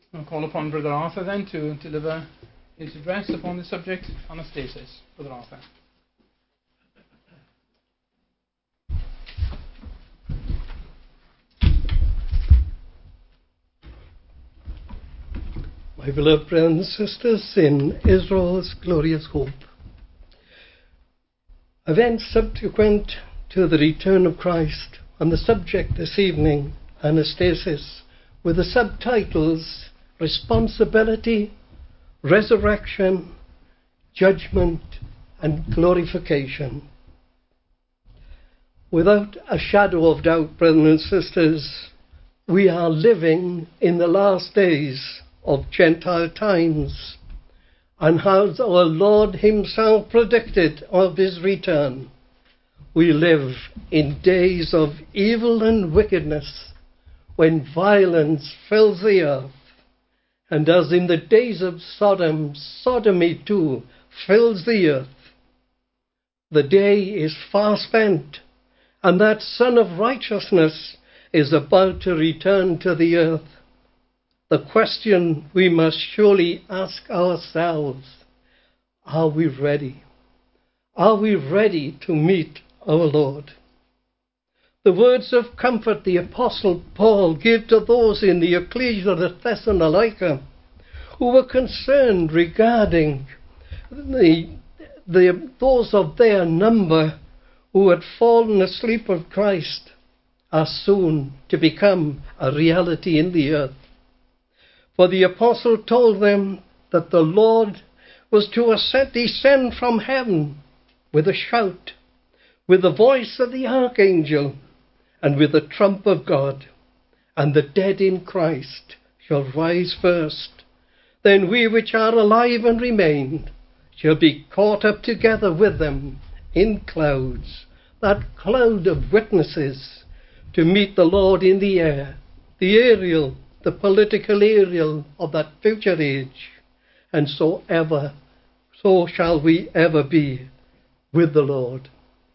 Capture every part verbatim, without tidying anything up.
I'll call upon Brother Arthur then to deliver his address upon the subject. Anastasis. Brother Arthur. My beloved brothers and sisters in Israel's glorious hope, events subsequent to the return of Christ, and the subject this evening, Anastasis, with the subtitles Responsibility, Resurrection, Judgment, and Glorification. Without a shadow of doubt, brothers and sisters, we are living in the last days of Gentile times, and as our Lord himself predicted of his return, we live in days of evil and wickedness, when violence fills the earth, and as in the days of Sodom, sodomy too fills the earth. The day is far spent, and that Son of Righteousness is about to return to the earth. The question we must surely ask ourselves, are we ready? Are we ready to meet our Lord? The words of comfort the Apostle Paul gave to those in the ecclesia of Thessalonica who were concerned regarding the, the, those of their number who had fallen asleep of Christ are soon to become a reality in the earth. For the apostle told them that the Lord was to ascend, descend from heaven with a shout, with the voice of the archangel, and with the trump of God, and the dead in Christ shall rise first. Then we which are alive and remain shall be caught up together with them in clouds, that cloud of witnesses, to meet the Lord in the air, the aerial, the political aerial of that future age, and so ever, so shall we ever be with the Lord.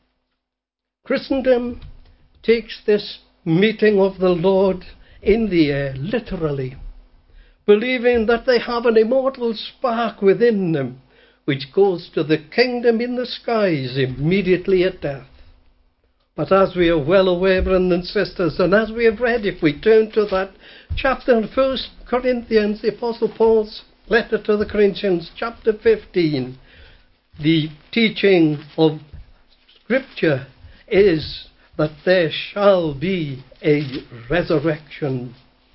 Christendom takes this meeting of the Lord in the air literally, believing that they have an immortal spark within them which goes to the kingdom in the skies immediately at death. But as we are well aware, brothers and sisters, and as we have read, if we turn to that chapter in First Corinthians, the Apostle Paul's letter to the Corinthians, chapter fifteen, the teaching of Scripture is that there shall be a resurrection.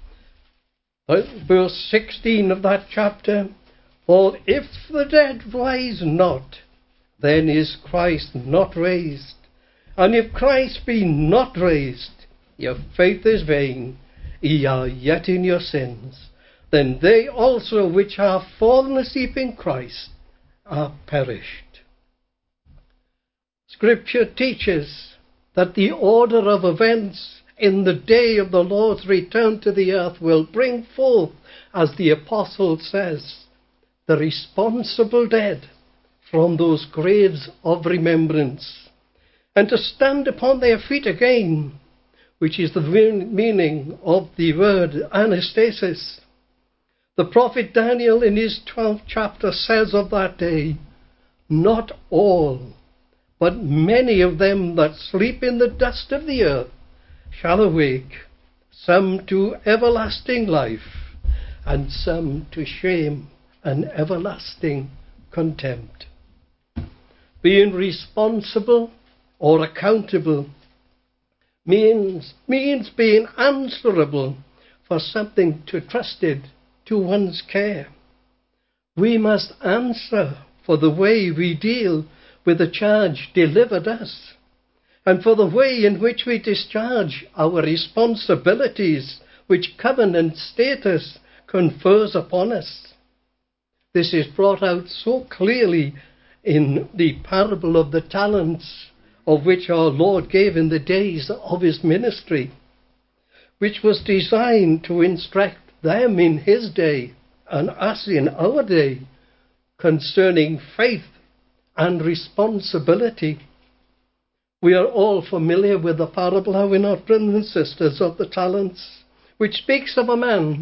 Verse sixteen of that chapter, for if the dead rise not, then is Christ not raised. And if Christ be not raised, your faith is vain, ye are yet in your sins. Then they also which are fallen asleep in Christ are perished. Scripture teaches that the order of events in the day of the Lord's return to the earth will bring forth, as the apostle says, the responsible dead from those graves of remembrance, and to stand upon their feet again, which is the meaning of the word anastasis. The prophet Daniel in his twelfth chapter says of that day, not all, but many of them that sleep in the dust of the earth shall awake, some to everlasting life, and some to shame and everlasting contempt. Being responsible or accountable means, means being answerable for something to trusted to one's care. We must answer for the way we deal with the charge delivered us, and for the way in which we discharge our responsibilities which covenant status confers upon us. This is brought out so clearly in the parable of the talents, of which our Lord gave in the days of his ministry, which was designed to instruct them in his day and us in our day concerning faith and responsibility. We are all familiar with the parable, are we not, brothers and sisters, of the talents, which speaks of a man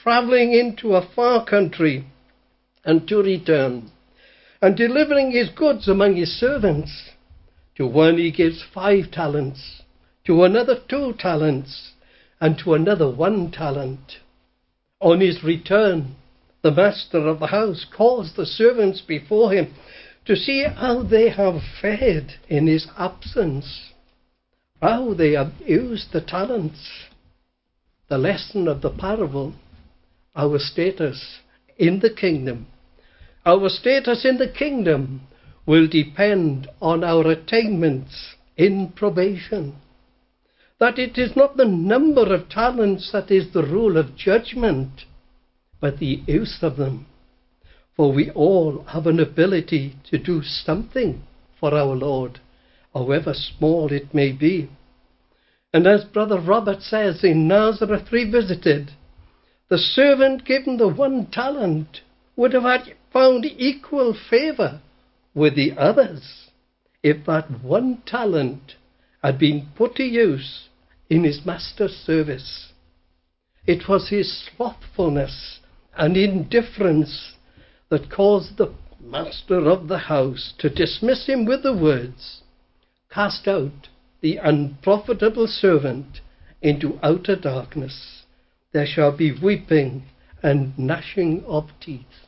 travelling into a far country, and to return, and delivering his goods among his servants. To one he gives five talents, to another two talents, and to another one talent. On his return, the master of the house calls the servants before him to see how they have fared in his absence, how they have used the talents. The lesson of the parable, our status in the kingdom. Our status in the kingdom will depend on our attainments in probation. That it is not the number of talents that is the rule of judgment, but the use of them. For we all have an ability to do something for our Lord, however small it may be. And as Brother Robert says in Nazareth Revisited, the servant given the one talent would have had found equal favour with the others if that one talent had been put to use in his master's service. It was his slothfulness and indifference that caused the master of the house to dismiss him with the words, "Cast out the unprofitable servant into outer darkness. There shall be weeping and gnashing of teeth."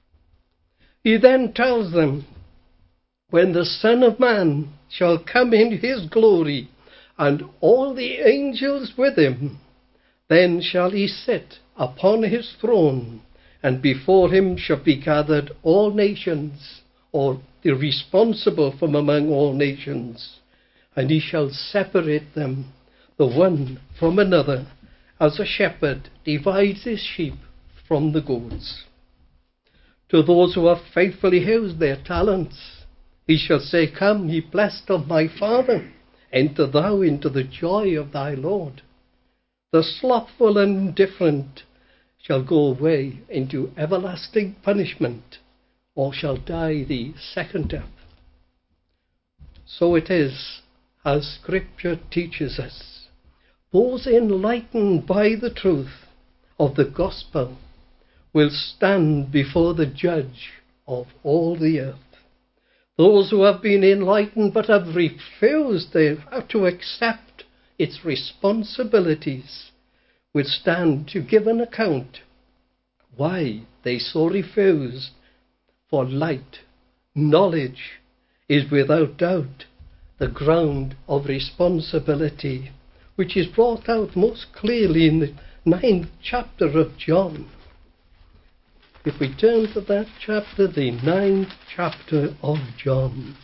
He then tells them, when the Son of Man shall come in his glory, and all the angels with him, then shall he sit upon his throne, and before him shall be gathered all nations, or the responsible from among all nations, and he shall separate them, the one from another, as a shepherd divides his sheep from the goats. To those who have faithfully used their talents, he shall say, "Come, ye blessed of my Father, enter thou into the joy of thy Lord." The slothful and indifferent shall go away into everlasting punishment, or shall die the second death. So it is, as Scripture teaches us. Those enlightened by the truth of the gospel will stand before the judge of all the earth. Those who have been enlightened but have refused to accept its responsibilities will stand to give an account why they so refused. For light, knowledge, is without doubt the ground of responsibility, which is brought out most clearly in the ninth chapter of John. If we turn to that chapter, the ninth chapter of John,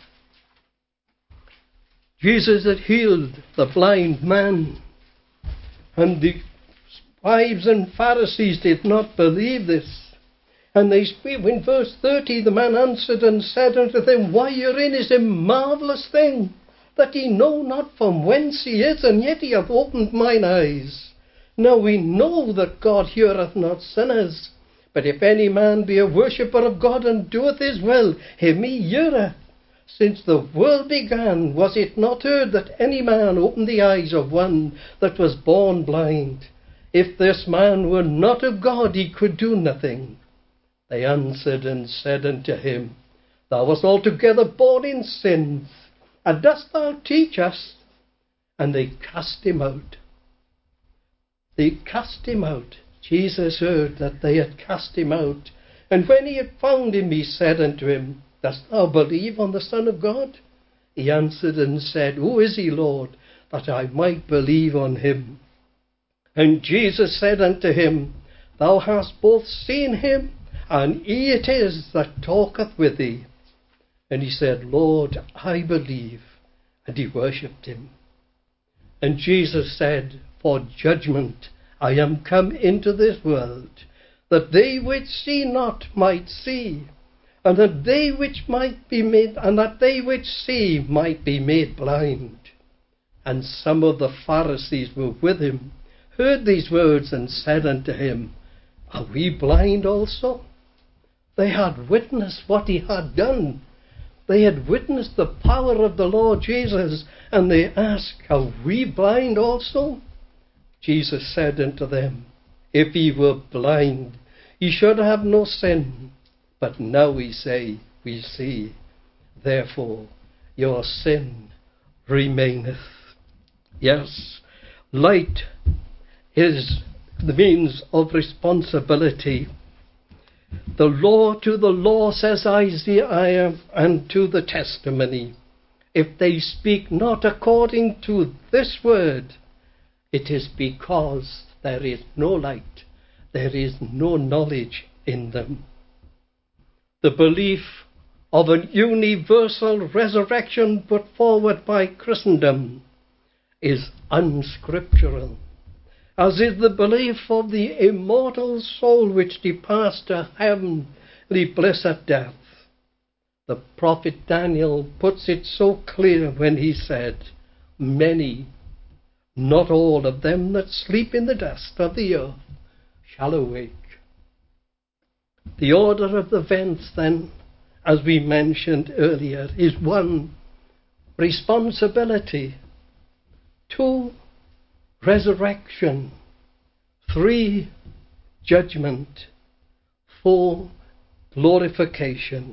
Jesus had healed the blind man, and the scribes and Pharisees did not believe this. And they speak in verse thirty, the man answered and said unto them, "Why, herein is a marvellous thing, that ye know not from whence he is, and yet he hath opened mine eyes. Now we know that God heareth not sinners, but if any man be a worshipper of God, and doeth his will, him he heareth. Since the world began, was it not heard that any man opened the eyes of one that was born blind? If this man were not of God, he could do nothing." They answered and said unto him, "Thou wast altogether born in sins, and dost thou teach us?" And they cast him out. They cast him out. Jesus heard that they had cast him out. And when he had found him, he said unto him, "Dost thou believe on the Son of God?" He answered and said, "Who is he, Lord, that I might believe on him?" And Jesus said unto him, "Thou hast both seen him, and he it is that talketh with thee." And he said, "Lord, I believe." And he worshipped him. And Jesus said, "For judgment I am come into this world, that they which see not might see, and that they which might be made, and that they which see might be made blind." And some of the Pharisees were with him, heard these words, and said unto him, "Are we blind also?" They had witnessed what he had done. They had witnessed the power of the Lord Jesus, and they asked, "Are we blind also?" Jesus said unto them, If he were blind, he should have no sin. But now we say, we see, therefore your sin remaineth. Yes, light is the means of responsibility. The law to the law, says Isaiah, and to the testimony. If they speak not according to this word, it is because there is no light, there is no knowledge in them. The belief of a universal resurrection put forward by Christendom is unscriptural, as is the belief of the immortal soul which departs to heavenly bliss at death. The prophet Daniel puts it so clear when he said, many, not all of them that sleep in the dust of the earth shall awake. The order of events then, as we mentioned earlier, is one, responsibility; two, resurrection; three, judgment; four, glorification.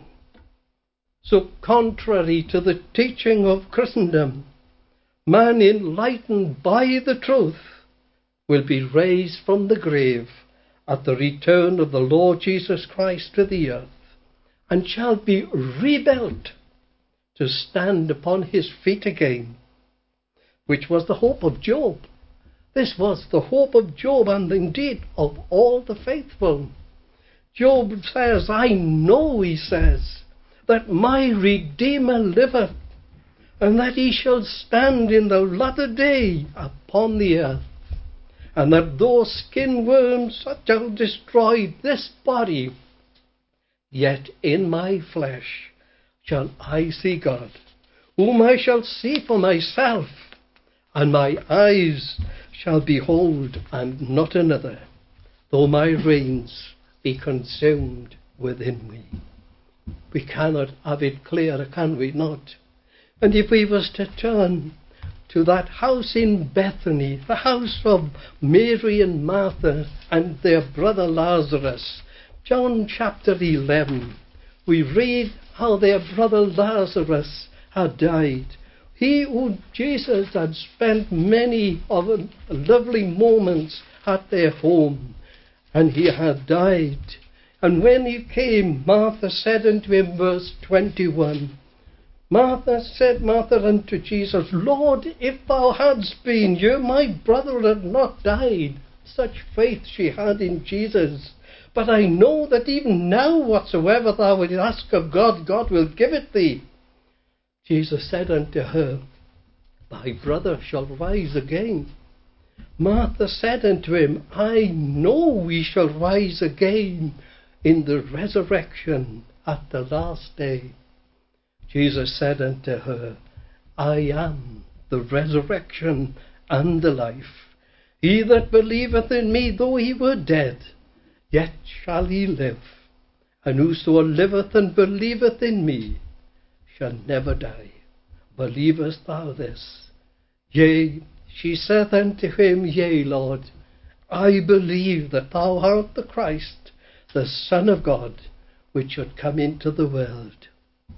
So contrary to the teaching of Christendom, man enlightened by the truth will be raised from the grave at the return of the Lord Jesus Christ to the earth, and shall be rebuilt to stand upon his feet again, which was the hope of Job. This was the hope of Job, and indeed of all the faithful. Job says, I know, he says, that my Redeemer liveth, and that he shall stand in the latter day upon the earth, and that though skin worms shall destroy this body, yet in my flesh shall I see God, whom I shall see for myself, and my eyes shall behold and not another, though my reins be consumed within me. We cannot have it clearer, can we not? And if we was to turn to that house in Bethany, the house of Mary and Martha and their brother Lazarus, John chapter eleven, we read how their brother Lazarus had died. He who Jesus had spent many of the lovely moments at their home, and he had died. And when he came, Martha said unto him, verse twenty-one, Martha said, Martha unto Jesus, Lord, if thou hadst been here, my brother had not died. Such faith she had in Jesus. But I know that even now whatsoever thou wilt ask of God, God will give it thee. Jesus said unto her, Thy brother shall rise again. Martha said unto him, I know we shall rise again in the resurrection at the last day. Jesus said unto her, I am the resurrection and the life. He that believeth in me, though he were dead, yet shall he live. And whoso liveth and believeth in me shall never die. Believest thou this? Yea, she saith unto him, Yea, Lord, I believe that thou art the Christ, the Son of God, which should come into the world.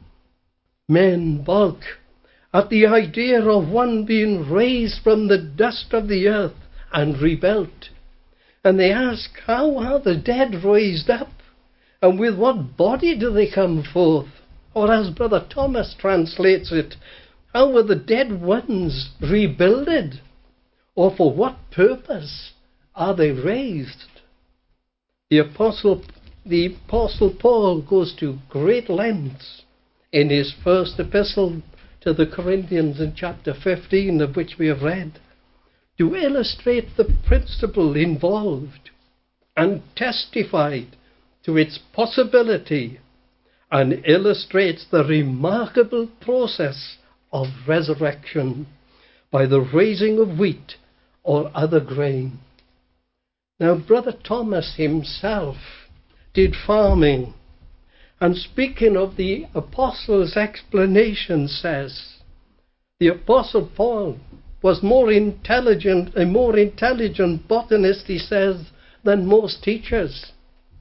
Men balk at the idea of one being raised from the dust of the earth and rebuilt. And they ask, how are the dead raised up? And with what body do they come forth? Or as Brother Thomas translates it, how were the dead ones rebuilded? Or for what purpose are they raised? The Apostle, the Apostle Paul goes to great lengths in his first epistle to the Corinthians in chapter fifteen, of which we have read, to illustrate the principle involved and testified to its possibility, and illustrates the remarkable process of resurrection by the raising of wheat or other grain. Now, Brother Thomas himself did farming, and speaking of the apostles' explanation says, the Apostle Paul was more intelligent, a more intelligent botanist, he says, than most teachers.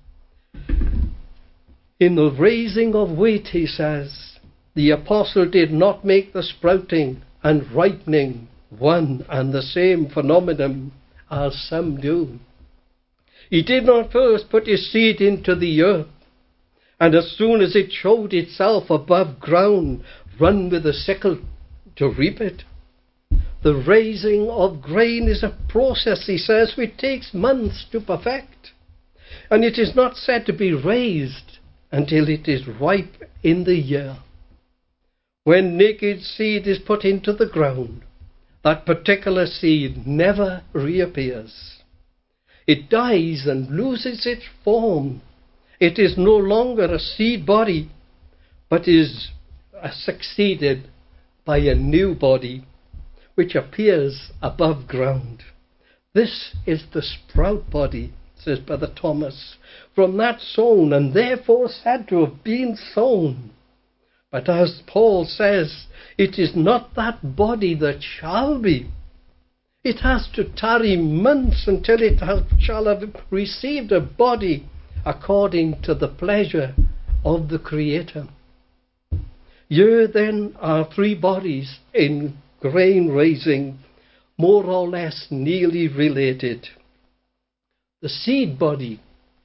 In the raising of wheat, he says, the apostle did not make the sprouting and ripening one and the same phenomenon as some do. He did not first put his seed into the earth, and as soon as it showed itself above ground, run with a sickle to reap it. The raising of grain is a process, he says, which takes months to perfect, and it is not said to be raised until it is ripe in the year. When naked seed is put into the ground, that particular seed never reappears. It dies and loses its form. It is no longer a seed body, but is succeeded by a new body, which appears above ground. This is the sprout body, says Brother Thomas, from that sown, and therefore said to have been sown. But as Paul says, it is not that body that shall be. It has to tarry months until it have, shall have received a body according to the pleasure of the Creator. Here then are three bodies in grain raising, more or less nearly related. The seed body,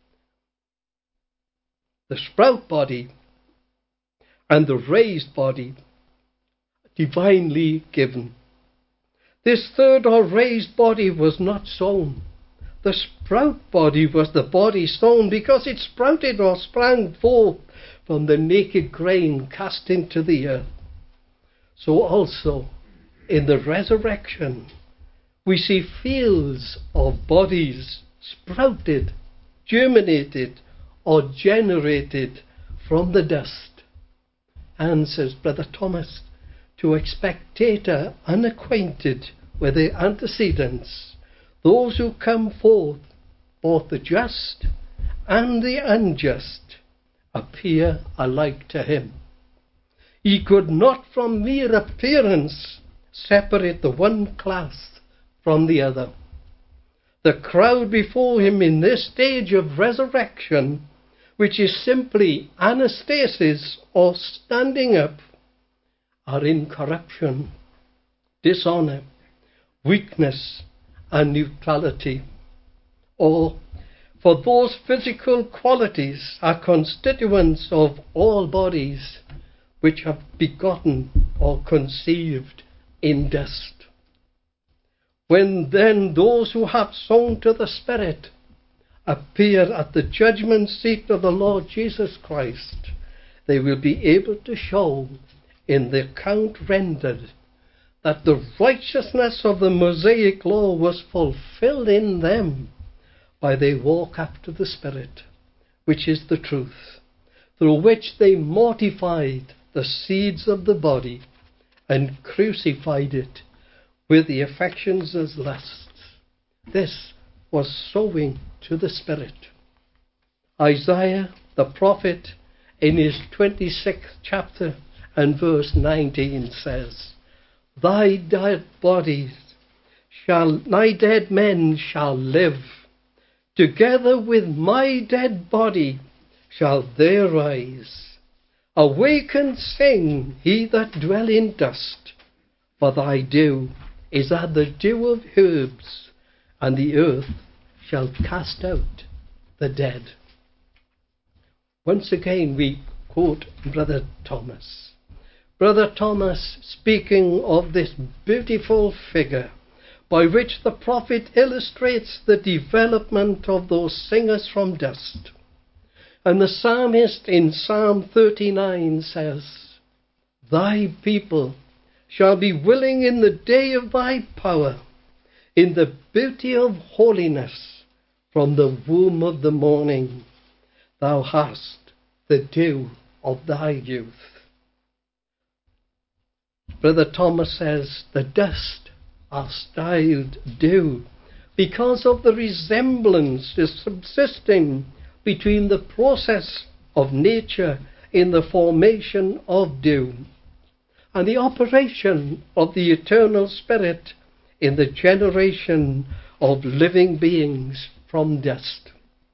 the sprout body, and the raised body, divinely given. This third or raised body was not sown. The sprout body was the body sown because it sprouted or sprang forth from the naked grain cast into the earth. So also in the resurrection we see fields of bodies sprouted, germinated, or generated from the dust. And, says Brother Thomas, to a spectator unacquainted with the antecedents, those who come forth, both the just and the unjust, appear alike to him. He could not from mere appearance separate the one class from the other. The crowd before him in this stage of resurrection, which is simply anastasis or standing up, are in corruption, dishonour, weakness, and neutrality. Or, for those physical qualities are constituents of all bodies which have begotten or conceived in dust. When then those who have sown to the Spirit appear at the judgment seat of the Lord Jesus Christ, they will be able to show in the account rendered that the righteousness of the Mosaic law was fulfilled in them by their walk after the Spirit, which is the truth, through which they mortified the seeds of the body and crucified it with the affections as lusts. This was sowing to the Spirit. Isaiah the prophet in his twenty-sixth chapter and verse nineteen says, Thy dead bodies shall, thy dead men shall live, together with my dead body shall they rise. Awake and sing, ye that dwell in dust, for thy dew is as the dew of herbs, and the earth shall cast out the dead. Once again we quote Brother Thomas. Brother Thomas speaking of this beautiful figure by which the prophet illustrates the development of those singers from dust. And the psalmist in Psalm thirty-nine says, Thy people shall be willing in the day of thy power, in the beauty of holiness, from the womb of the morning. Thou hast the dew of thy youth. Brother Thomas says, the dust are styled dew because of the resemblance subsisting between the process of nature in the formation of dew and the operation of the eternal Spirit in the generation of living beings from dust.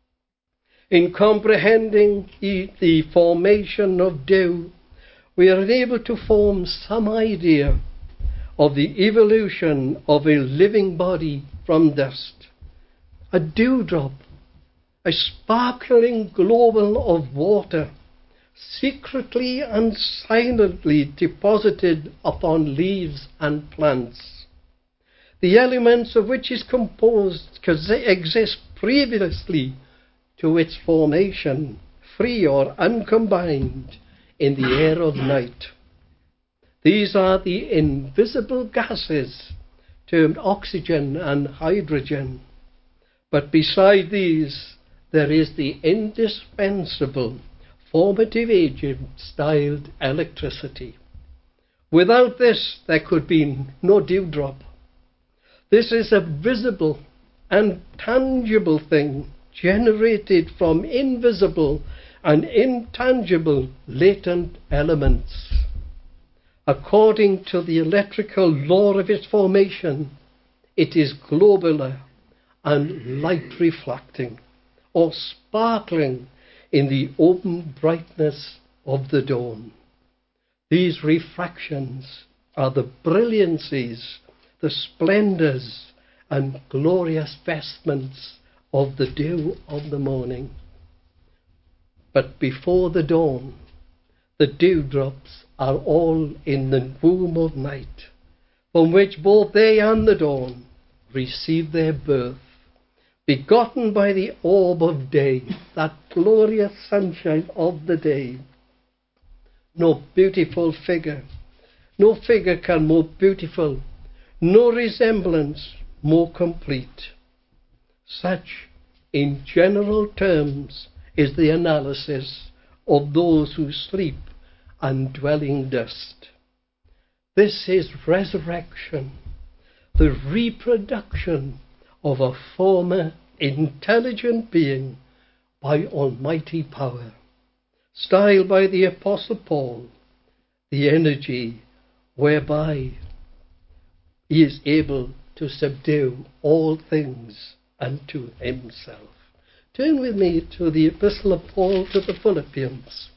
In comprehending the formation of dew, we are able to form some idea of the evolution of a living body from dust. A dewdrop, a sparkling globule of water, secretly and silently deposited upon leaves and plants, the elements of which is composed exist previously to its formation, free or uncombined, in the air of night. These are the invisible gases termed oxygen and hydrogen. But beside these, there is the indispensable formative agent styled electricity. Without this, there could be no dewdrop. This is a visible and tangible thing generated from invisible and intangible latent elements. According to the electrical law of its formation, it is globular and light reflecting, or sparkling in the open brightness of the dawn. These refractions are the brilliancies, the splendours and glorious vestments of the dew of the morning. But before the dawn, the dewdrops are all in the womb of night, from which both they and the dawn receive their birth, begotten by the orb of day, that glorious sunshine of the day. No beautiful figure, no figure can more beautiful, no resemblance more complete. Such, in general terms, is the analysis of those who sleep and dwell in dust. This is resurrection, the reproduction of a former intelligent being by almighty power, styled by the Apostle Paul the energy whereby he is able to subdue all things unto himself. Turn with me to the Epistle of Paul to the Philippians.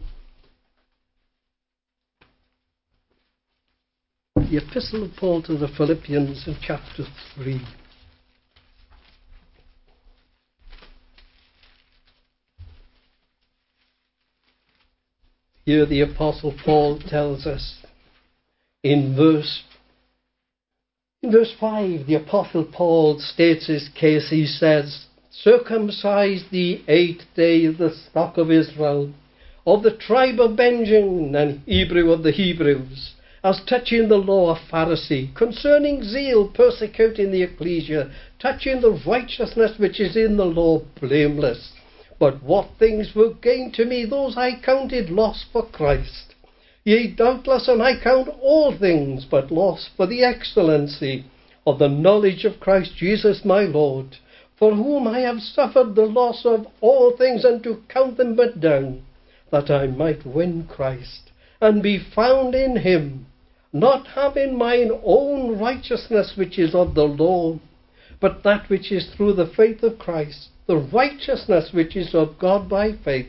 The Epistle of Paul to the Philippians in chapter three. Here the Apostle Paul tells us in verse in verse five, the Apostle Paul states his case. He says, "Circumcised the eighth day of the stock of Israel, of the tribe of Benjamin, and Hebrew of the Hebrews, as touching the law of Pharisee, concerning zeal persecuting the ecclesia, touching the righteousness which is in the law, blameless. But what things were gained to me, those I counted loss for Christ. Yea, doubtless, and I count all things but loss for the excellency of the knowledge of Christ Jesus my Lord, for whom I have suffered the loss of all things, and to count them but dung, that I might win Christ, and be found in him, not having mine own righteousness which is of the law, but that which is through the faith of Christ, the righteousness which is of God by faith,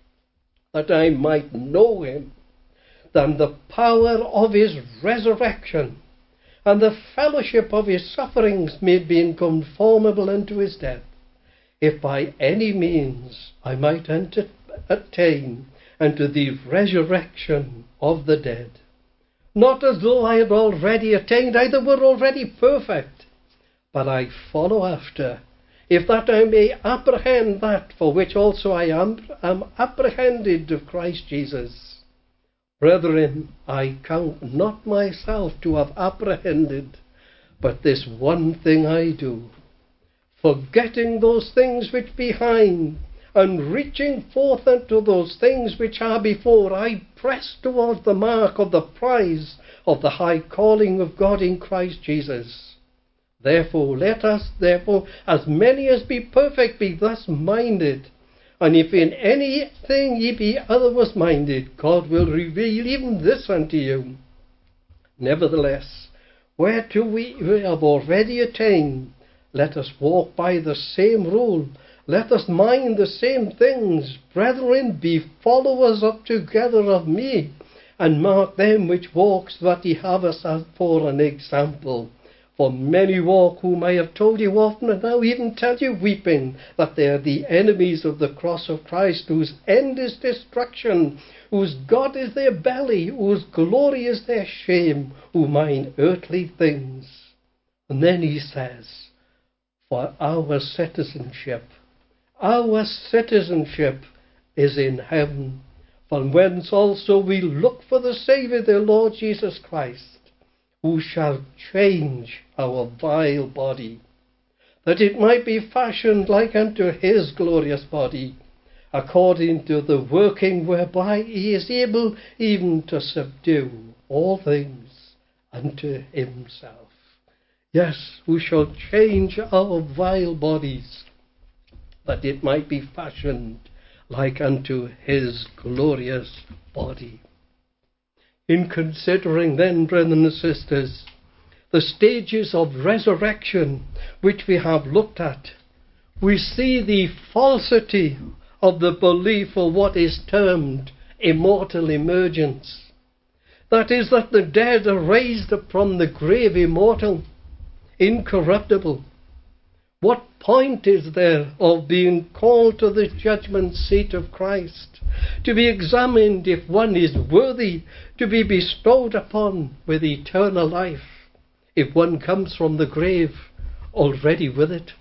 that I might know him, than the power of his resurrection, and the fellowship of his sufferings, made being conformable unto his death, if by any means I might enter, attain unto the resurrection of the dead. Not as though I had already attained, either were already perfect, but I follow after, if that I may apprehend that for which also I am, am apprehended of Christ Jesus. Brethren, I count not myself to have apprehended, but this one thing I do, forgetting those things which behind, and reaching forth unto those things which are before, I press towards the mark of the prize of the high calling of God in Christ Jesus. Therefore, let us, therefore, as many as be perfect, be thus minded. And if in anything ye be otherwise minded, God will reveal even this unto you. Nevertheless, whereto we have already attained, Let us walk by the same rule. Let us mind the same things. Brethren, be followers up together of me, and mark them which walks that ye have us as for an example. For many walk, whom I have told you often, and now even tell you weeping, that they are the enemies of the cross of Christ, whose end is destruction, whose God is their belly, whose glory is their shame, who mind earthly things. And then he says, for our citizenship, our citizenship is in heaven, from whence also we look for the Saviour, the Lord Jesus Christ, who shall change our vile body, that it might be fashioned like unto his glorious body, according to the working whereby he is able even to subdue all things unto himself. Yes, who shall change our vile bodies, that it might be fashioned like unto his glorious body. In considering then, brethren and sisters, the stages of resurrection which we have looked at, we see the falsity of the belief of what is termed immortal emergence. That is, that the dead are raised up from the grave immortal, incorruptible. What point is there of being called to the judgment seat of Christ, to be examined if one is worthy to be bestowed upon with eternal life, if one comes from the grave already with it?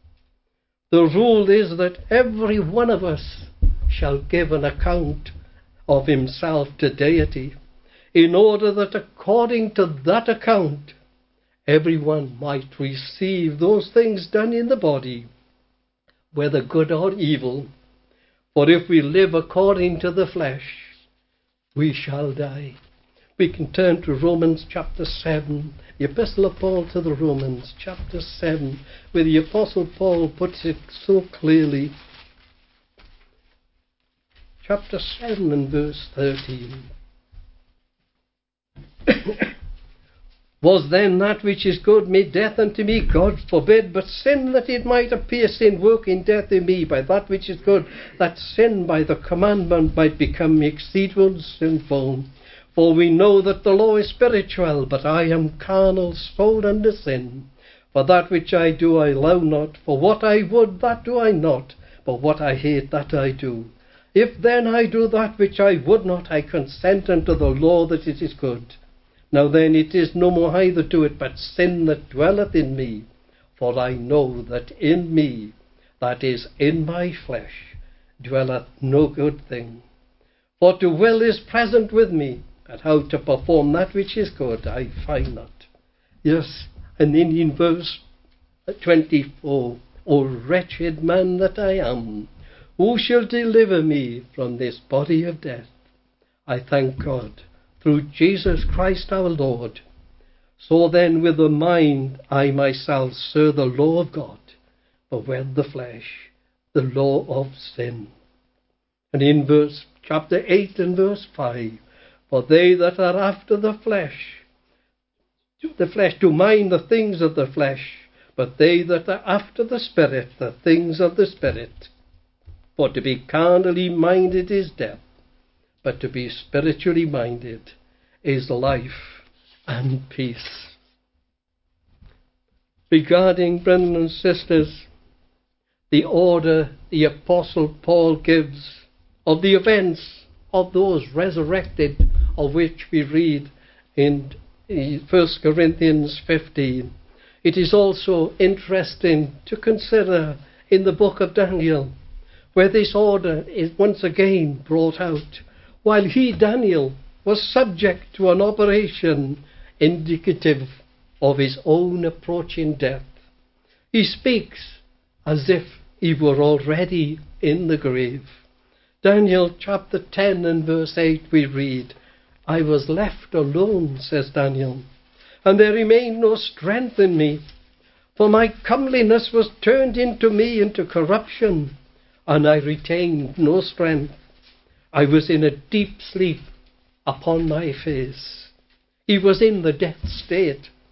The rule is that every one of us shall give an account of himself to deity, in order that according to that account everyone might receive those things done in the body, whether good or evil. For if we live according to the flesh, we shall die. We can turn to Romans chapter seven, the Epistle of Paul to the Romans, chapter seven, where the Apostle Paul puts it so clearly. Chapter seven and verse thirteen. Was then that which is good made death unto me? God forbid. But sin, that it might appear sin, working death in me by that which is good, that sin by the commandment might become exceeding sinful. For we know that the law is spiritual, but I am carnal, sold under sin. For that which I do I allow not, for what I would that do I not, but what I hate that I do. If then I do that which I would not, I consent unto the law that it is good. Now then it is no more I that do it, but sin that dwelleth in me. For I know that in me, that is, in my flesh, dwelleth no good thing. For to will is present with me, but how to perform that which is good I find not. Yes, and then in verse twenty-four, O wretched man that I am, who shall deliver me from this body of death? I thank God, through Jesus Christ our Lord. So then with the mind I myself serve the law of God, but with the flesh the law of sin. And in verse chapter eight and verse five, for they that are after the flesh, the flesh do mind the things of the flesh, but they that are after the Spirit, the things of the Spirit. For to be carnally minded is death, but to be spiritually minded is life and peace. Regarding, brethren and sisters, the order the Apostle Paul gives of the events of those resurrected, of which we read in First Corinthians fifteen, it is also interesting to consider in the book of Daniel, where this order is once again brought out, while he, Daniel, was subject to an operation indicative of his own approaching death. He speaks as if he were already in the grave. Daniel chapter ten and verse eight we read, I was left alone, says Daniel, and there remained no strength in me, for my comeliness was turned into me into corruption, and I retained no strength. I was in a deep sleep upon my face. He was in the death state.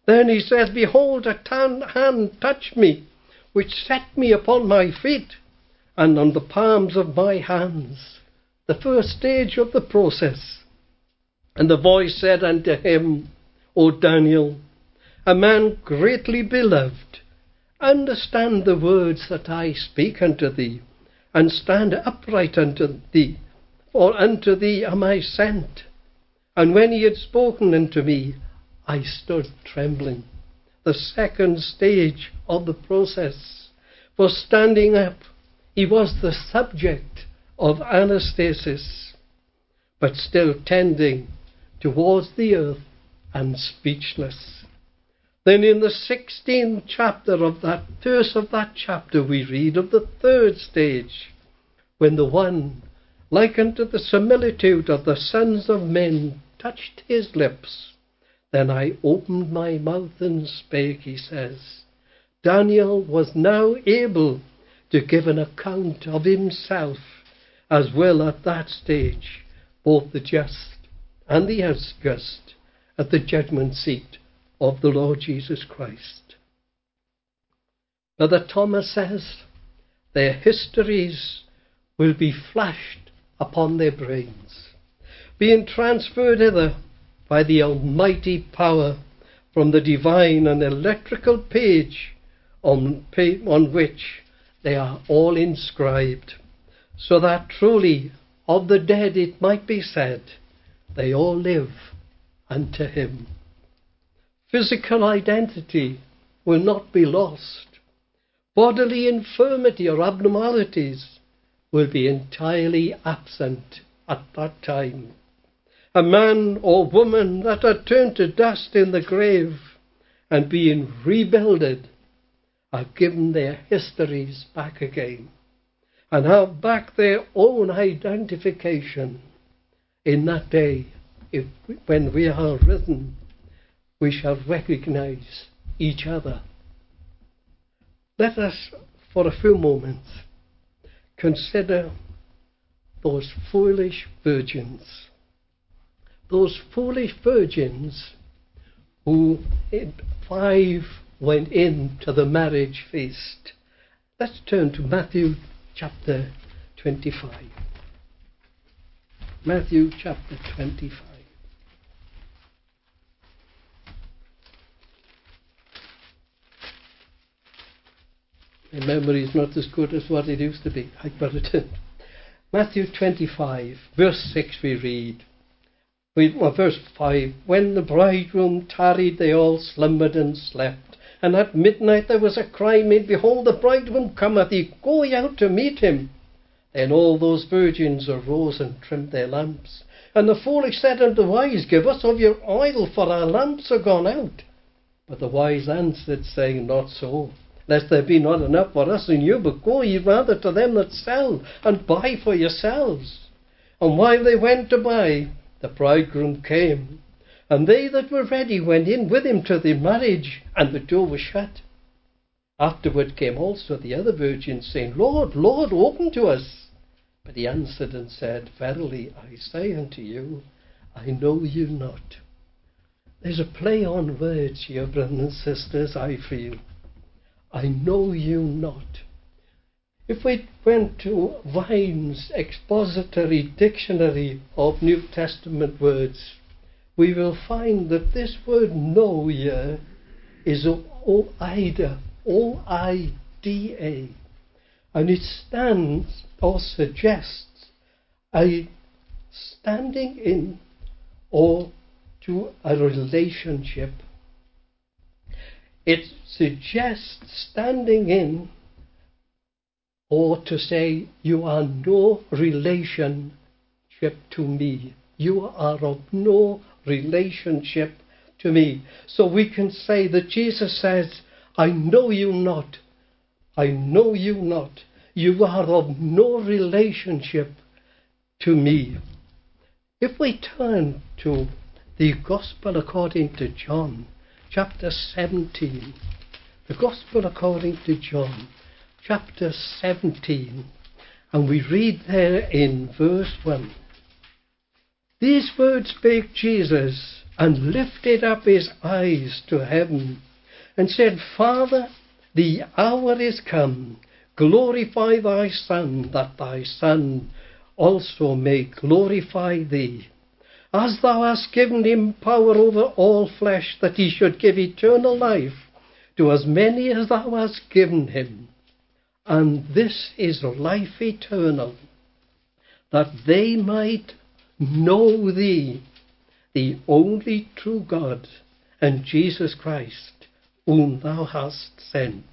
Then he says, behold, a tan hand touched me, which set me upon my feet, and on the palms of my hands. The first stage of the process. And the voice said unto him, O Daniel, a man greatly beloved, understand the words that I speak unto thee, and stand upright unto thee, for unto thee am I sent. And when he had spoken unto me, I stood trembling. The second stage of the process was standing up. He was the subject of anastasis, but still tending towards the earth and speechless. Then in the sixteenth chapter of that verse of that chapter we read of the third stage, when the one, like unto the similitude of the sons of men, touched his lips. Then I opened my mouth and spake, he says. Daniel was now able to give an account of himself, as well at that stage, both the just and the unjust, at the judgment seat of the Lord Jesus Christ. Brother Thomas says, their histories will be flashed upon their brains, being transferred hither by the almighty power from the divine and electrical page on, on which they are all inscribed, so that truly of the dead it might be said, they all live unto him. Physical identity will not be lost. Bodily infirmity or abnormalities will be entirely absent at that time. A man or woman that are turned to dust in the grave and being rebuilded have given their histories back again and have back their own identification. In that day, if when we are risen, we shall recognize each other. Let us, for a few moments, consider those foolish virgins. Those foolish virgins who in five went into the marriage feast. Let's turn to Matthew chapter twenty-five. Matthew chapter twenty-five. My memory is not as good as what it used to be. I better turn. Matthew twenty-five, verse six we read. We, well, verse five. When the bridegroom tarried, they all slumbered and slept. And at midnight there was a cry made, Behold, the bridegroom cometh, ye go ye out to meet him. Then all those virgins arose and trimmed their lamps. And the foolish said unto the wise, Give us of your oil, for our lamps are gone out. But the wise answered, saying, Not so, lest there be not enough for us and you, but go ye rather to them that sell, and buy for yourselves. And while they went to buy, the bridegroom came, and they that were ready went in with him to the marriage, and the door was shut. Afterward came also the other virgins, saying, Lord, Lord, open to us. But he answered and said, Verily I say unto you, I know you not. There's a play on words here, brothers and sisters, I feel. I know you not. If we went to Vine's expository dictionary of New Testament words, we will find that this word know here is O-I-D-A, O I D A, and it stands or suggests a standing in or to a relationship. It suggests standing in, or to say, you are no relationship to me. You are of no relationship to me. So we can say that Jesus says, I know you not. I know you not. You are of no relationship to me. If we turn to the Gospel according to John, chapter seventeen, the Gospel according to John, chapter seventeen, and we read there in verse one. These words spake Jesus and lifted up his eyes to heaven, and said, Father, the hour is come. Glorify thy Son, that thy Son also may glorify thee, as thou hast given him power over all flesh, that he should give eternal life to as many as thou hast given him. And this is life eternal, that they might know thee, the only true God, and Jesus Christ, whom thou hast sent.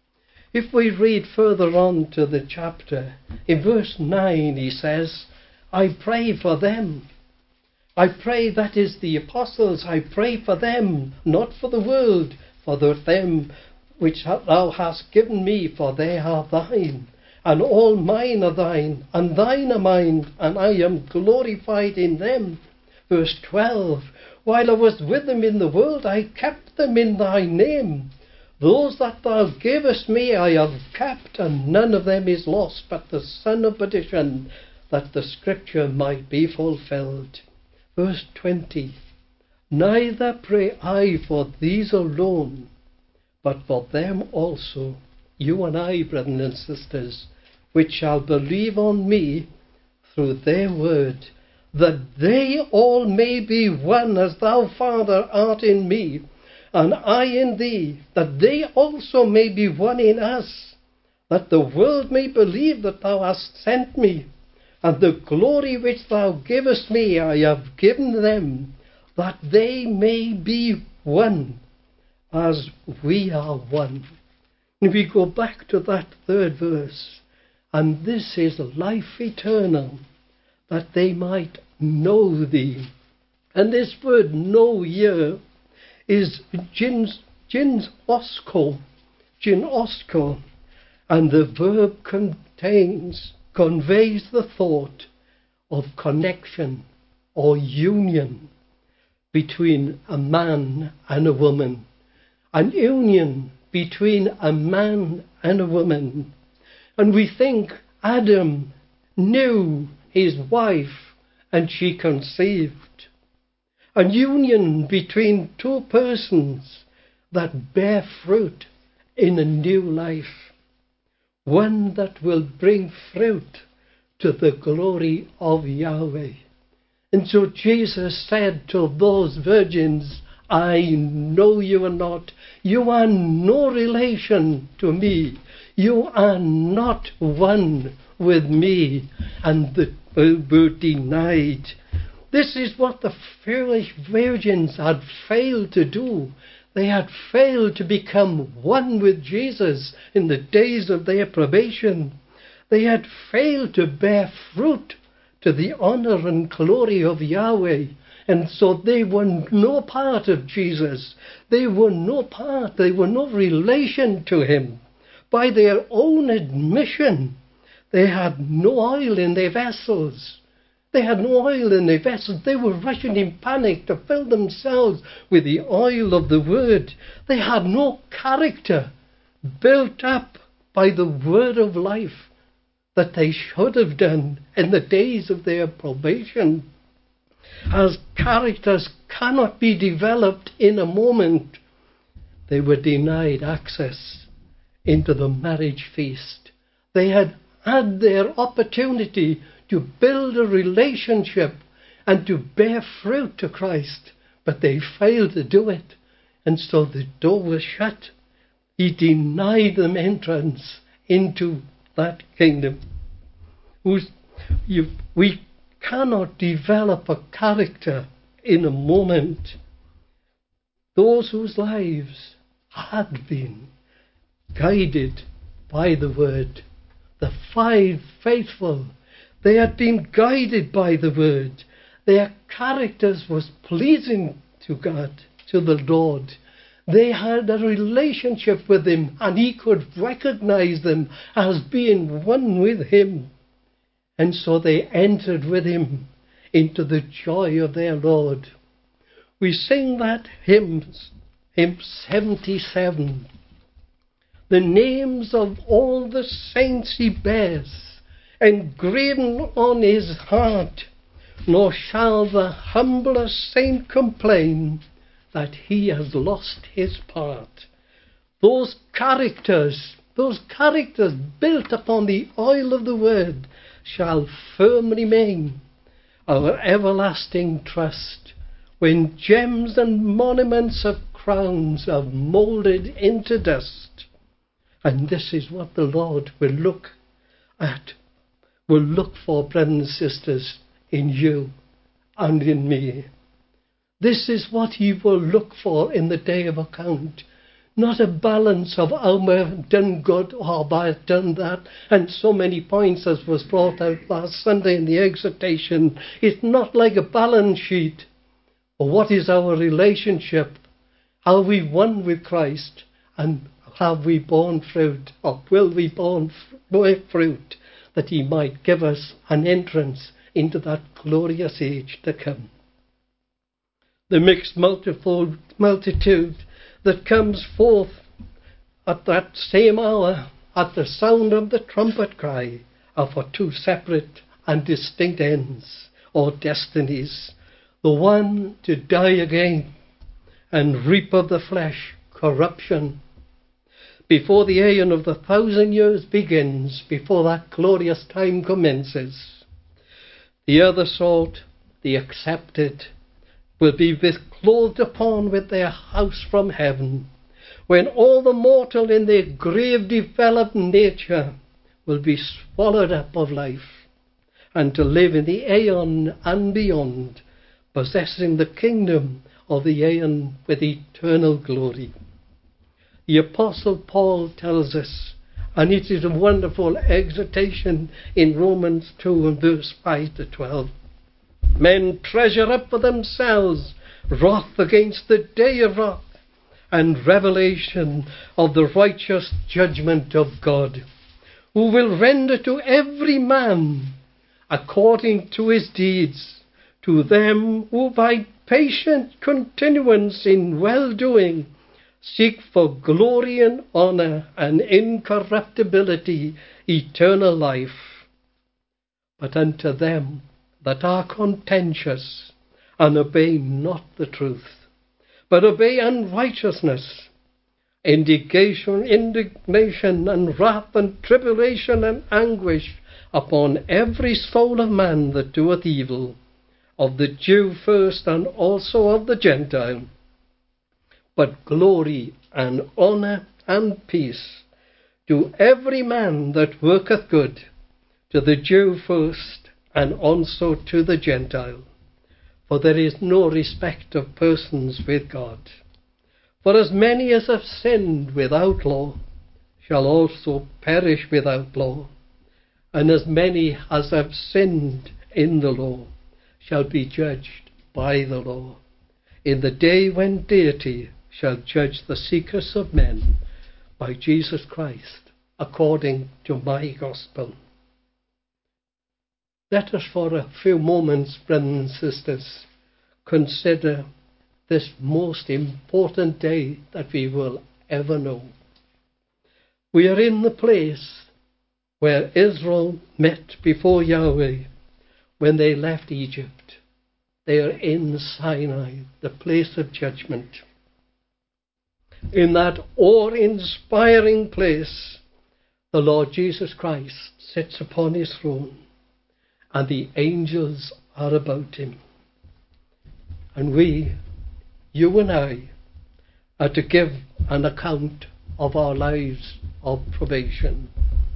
If we read further on to the chapter, in verse nine he says, I pray for them. I pray, that is the apostles, I pray for them, not for the world, for the, them which thou hast given me, for they are thine, and all mine are thine, and thine are mine, and I am glorified in them. Verse twelve, while I was with them in the world, I kept them in thy name. Those that thou gavest me I have kept, and none of them is lost, but the son of perdition, that the scripture might be fulfilled. Verse twenty, neither pray I for these alone, but for them also, you and I, brethren and sisters, which shall believe on me through their word, that they all may be one, as thou, Father, art in me, and I in thee, that they also may be one in us, that the world may believe that thou hast sent me, and the glory which thou givest me I have given them, that they may be one, as we are one. And we go back to that third verse, and this is life eternal, that they might know thee. And this word know here is gins, gins osco, gin osco, and the verb contains, conveys the thought of connection or union between a man and a woman, an union between a man and a woman. And we think Adam knew his wife and she conceived. A union between two persons that bear fruit in a new life. One that will bring fruit to the glory of Yahweh. And so Jesus said to those virgins, I know you are not. You are no relation to me. You are not one with me. And the were denied. This is what the foolish virgins had failed to do. They had failed to become one with Jesus in the days of their probation. They had failed to bear fruit to the honor and glory of Yahweh. And so they were no part of Jesus. They were no part, they were no relation to him. By their own admission, they had no oil in their vessels. They had no oil in their vessels. They were rushing in panic to fill themselves with the oil of the word. They had no character built up by the word of life that they should have done in the days of their probation. As characters cannot be developed in a moment, they were denied access into the marriage feast. They had had their opportunity to build a relationship and to bear fruit to Christ, but they failed to do it, and so the door was shut. He denied them entrance into that kingdom. We cannot develop a character in a moment. Those whose lives had been guided by the word, the five faithful, they had been guided by the word. Their characters was pleasing to God, to the Lord. They had a relationship with him, and he could recognize them as being one with him. And so they entered with him into the joy of their Lord. We sing that hymn, hymn seventy-seven. The names of all the saints he bears, engraven on his heart, nor shall the humblest saint complain that he has lost his part. Those characters, those characters built upon the oil of the word shall firm remain, our everlasting trust, when gems and monuments of crowns are moulded into dust. And this is what the Lord will look at, will look for, brothers and sisters, in you and in me. This is what he will look for in the day of account. Not a balance of, oh, I've done good, or I've done that, and so many points as was brought out last Sunday in the exhortation. It's not like a balance sheet. But what is our relationship? Have we won with Christ? And have we borne fruit, or will we borne fruit, that he might give us an entrance into that glorious age to come? The mixed multifold multitude that comes forth at that same hour, at the sound of the trumpet cry, are for two separate and distinct ends or destinies. The one to die again and reap of the flesh corruption before the aeon of the thousand years begins, before that glorious time commences. The other sort, the accepted, will be clothed upon with their house from heaven, when all the mortal in their grave developed nature will be swallowed up of life, and to live in the aeon and beyond, possessing the kingdom of the aeon with eternal glory. The Apostle Paul tells us, and it is a wonderful exhortation in Romans two and verse five to twelve. Men treasure up for themselves wrath against the day of wrath and revelation of the righteous judgment of God, who will render to every man according to his deeds, to them who by patient continuance in well-doing seek for glory and honour and incorruptibility, eternal life. But unto them that are contentious and obey not the truth, but obey unrighteousness, indignation, indignation and wrath and tribulation and anguish upon every soul of man that doeth evil, of the Jew first and also of the Gentile. But glory and honour and peace to every man that worketh good, to the Jew first and also to the Gentile. For there is no respect of persons with God. For as many as have sinned without law shall also perish without law, and as many as have sinned in the law shall be judged by the law, in the day when deity shall judge the secrets of men by Jesus Christ, according to my gospel. Let us for a few moments, brothers and sisters, consider this most important day that we will ever know. We are in the place where Israel met before Yahweh when they left Egypt. They are in Sinai, the place of judgment. In that awe-inspiring place, the Lord Jesus Christ sits upon his throne, and the angels are about him. And we, you and I, are to give an account of our lives of probation.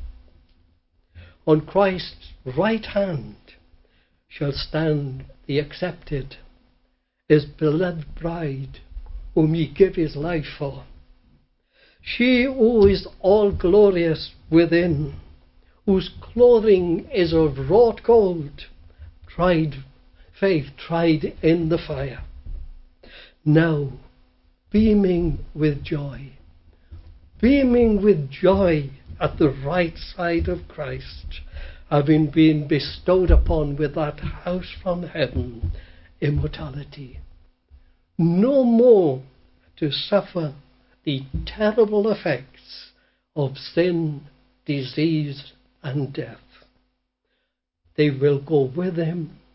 On Christ's right hand shall stand the accepted, his beloved bride, whom he gave his life for. She who is all glorious within, whose clothing is of wrought gold, tried, faith tried in the fire. Now, beaming with joy, beaming with joy at the right side of Christ, having been bestowed upon with that house from heaven, immortality. No more to suffer the terrible effects of sin, disease, and death. They will go with him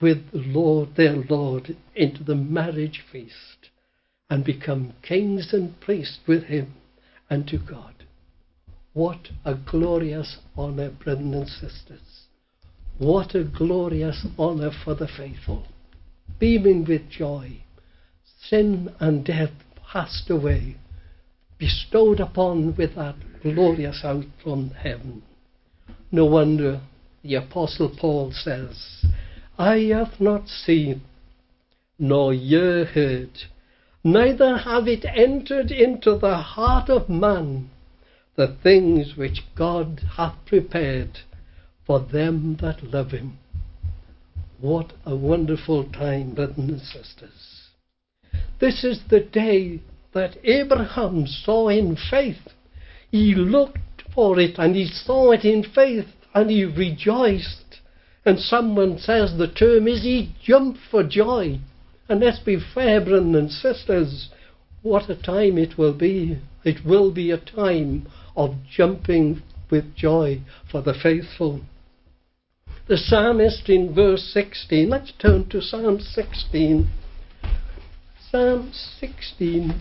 with the Lord, their Lord, into the marriage feast and become kings and priests with him and to God. What a glorious honour, brethren and sisters. What a glorious honour for the faithful. Beaming with joy, sin and death passed away, bestowed upon with that glorious out from heaven. No wonder the Apostle Paul says, "Eye hath not seen, nor ear heard, neither have it entered into the heart of man, the things which God hath prepared for them that love him." What a wonderful time, brothers and sisters. This is the day that Abraham saw in faith. He looked for it and he saw it in faith and he rejoiced. And someone says the term is he jumped for joy. And let's be fair, brothers and sisters, what a time it will be. It will be a time of jumping with joy for the faithful. The psalmist in verse sixteen, let's turn to Psalm sixteen. Psalm sixteen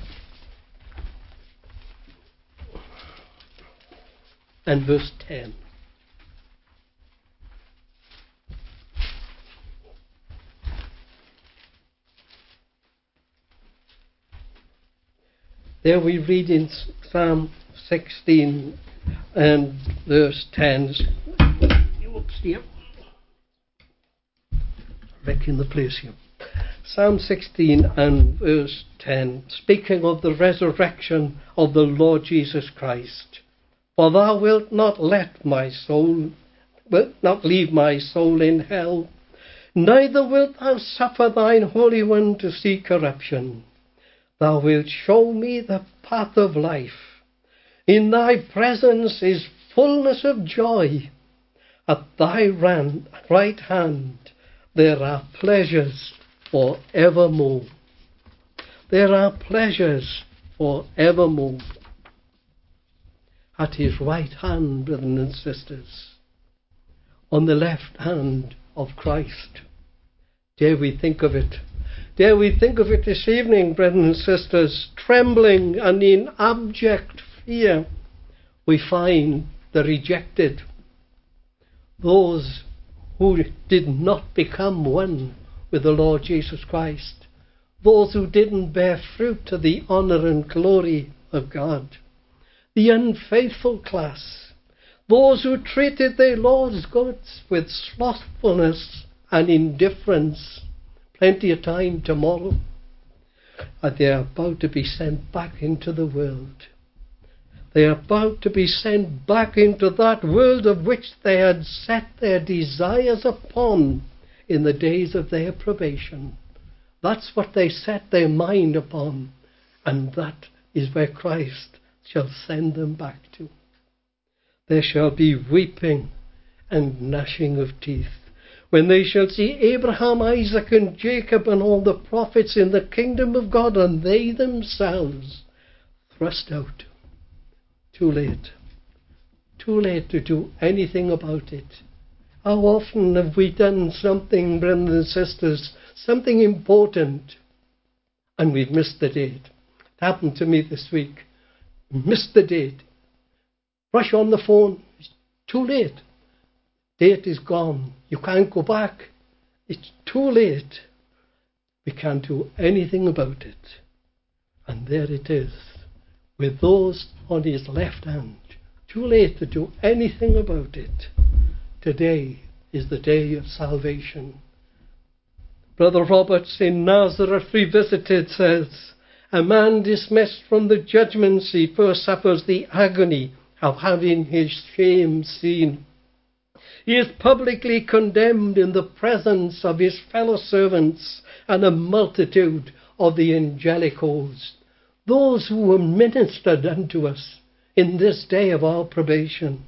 and verse ten. There we read in Psalm sixteen and verse ten. Oops, yep. Wrecking the place here. Psalm sixteen and verse ten, speaking of the resurrection of the Lord Jesus Christ. "For thou wilt not let my soul, wilt not leave my soul in hell, neither wilt thou suffer thine Holy One to see corruption. Thou wilt show me the path of life. In thy presence is fullness of joy. At thy ran, right hand there are pleasures for evermore." There are pleasures for evermore. At his right hand, brothers and sisters, on the left hand of Christ. Dare we think of it? Dare we think of it this evening, brethren and sisters? Trembling and in abject fear, we find the rejected, those who did not become one with the Lord Jesus Christ, those who didn't bear fruit to the honour and glory of God, the unfaithful class, those who treated their Lord's goods with slothfulness and indifference. Plenty of time tomorrow, and they are about to be sent back into the world. They are about to be sent back into that world of which they had set their desires upon in the days of their probation. That's what they set their mind upon, and that is where Christ shall send them back to. There shall be weeping and gnashing of teeth when they shall see Abraham, Isaac and Jacob and all the prophets in the kingdom of God, and they themselves thrust out. Too late. Too late to do anything about it. How often have we done something, brothers and sisters, something important, and we've missed the date? It happened to me this week. Missed the date. Rush on the phone. It's too late. Date is gone. You can't go back. It's too late. We can't do anything about it. And there it is, with those on his left hand. Too late to do anything about it. Today is the day of salvation. Brother Roberts in Nazareth Revisited says, "A man dismissed from the judgment seat first suffers the agony of having his shame seen. He is publicly condemned in the presence of his fellow servants and a multitude of the angelic host, those who were ministered unto us in this day of our probation.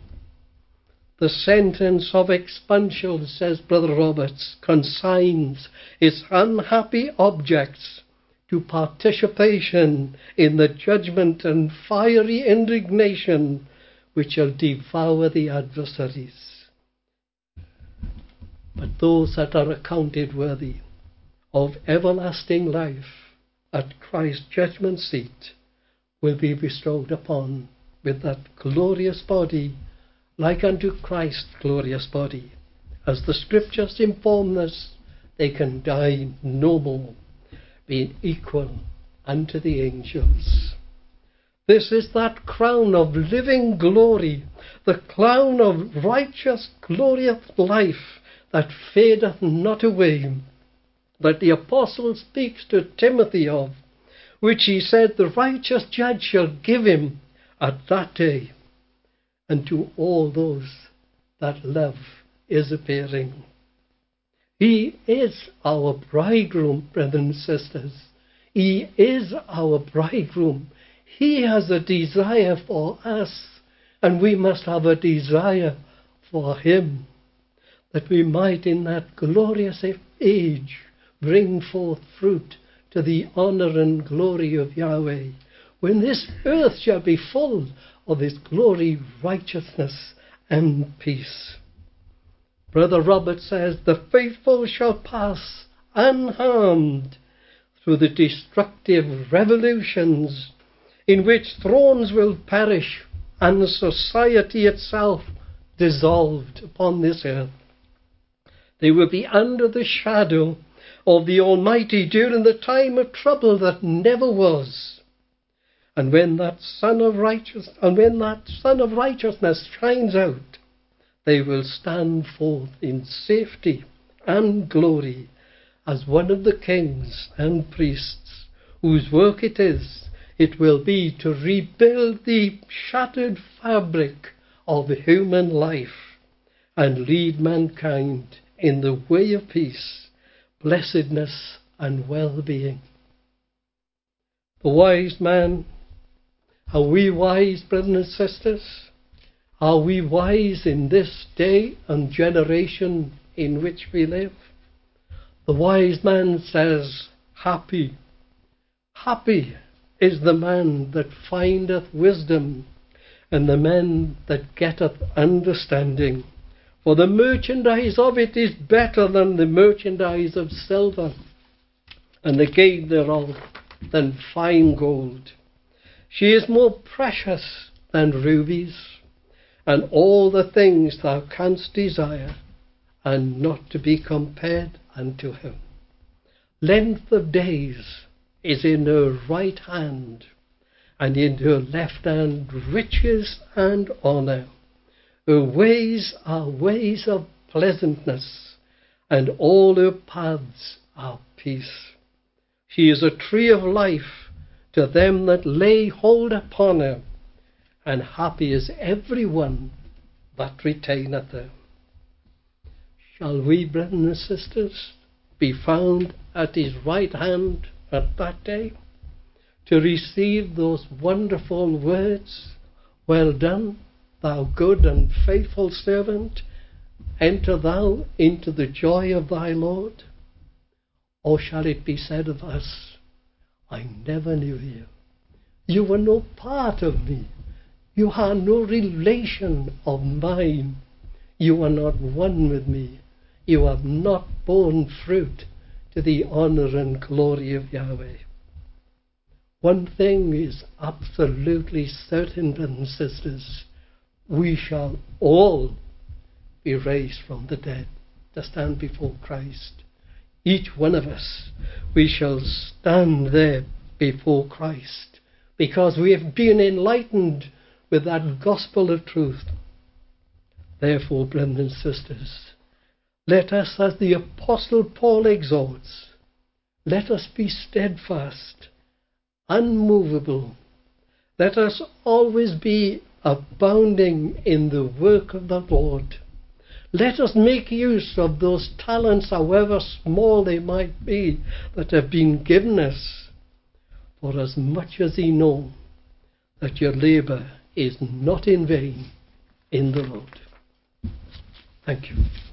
The sentence of expulsion," says Brother Roberts, "consigns its unhappy objects to participation in the judgment and fiery indignation which shall devour the adversaries." but those that are accounted worthy of everlasting life at Christ's judgment seat will be bestowed upon with that glorious body, like unto Christ's glorious body. As the scriptures inform us, they can die no more, being equal unto the angels. This is that crown of living glory, the crown of righteous, glorious life that fadeth not away, that the apostle speaks to Timothy of, which he said the righteous judge shall give him at that day, and to all those that love is appearing. He is our bridegroom, brothers and sisters. He is our bridegroom. He has a desire for us, and we must have a desire for him, that we might in that glorious age bring forth fruit to the honour and glory of Yahweh, when this earth shall be full of his glory, righteousness, and peace. Brother Robert says, the faithful shall pass unharmed through the destructive revolutions in which thrones will perish and society itself dissolved upon this earth. They will be under the shadow of the Almighty during the time of trouble that never was. And when that sun of righteous and when that sun of righteousness shines out, they will stand forth in safety and glory as one of the kings and priests, whose work it is, it will be to rebuild the shattered fabric of human life and lead mankind in the way of peace, blessedness, and well-being. The wise man, are we wise, brothers and sisters? Are we wise in this day and generation in which we live? The wise man says, Happy, happy is the man that findeth wisdom, and the man that getteth understanding. For the merchandise of it is better than the merchandise of silver, and the gain thereof than fine gold. She is more precious than rubies, and all the things thou canst desire, and not to be compared unto her. Length of days is in her right hand, and in her left hand riches and honour. Her ways are ways of pleasantness, and all her paths are peace. She is a tree of life to them that lay hold upon her, and happy is every one that retaineth her. Shall we, brethren and sisters, be found at his right hand at that day, to receive those wonderful words, Well done, thou good and faithful servant, enter thou into the joy of thy Lord? Or shall it be said of us, I never knew you. You were no part of me. You are no relation of mine. You are not one with me. You have not borne fruit to the honour and glory of Yahweh. One thing is absolutely certain, brothers and sisters. We shall all be raised from the dead to stand before Christ. Each one of us, we shall stand there before Christ, because we have been enlightened with that gospel of truth. Therefore, brothers and sisters, let us, as the Apostle Paul exhorts, let us be steadfast, unmovable. Let us always be abounding in the work of the Lord. Let us make use of those talents, however small they might be, that have been given us, for as much as ye know that your labour is not in vain in the Lord. Thank you.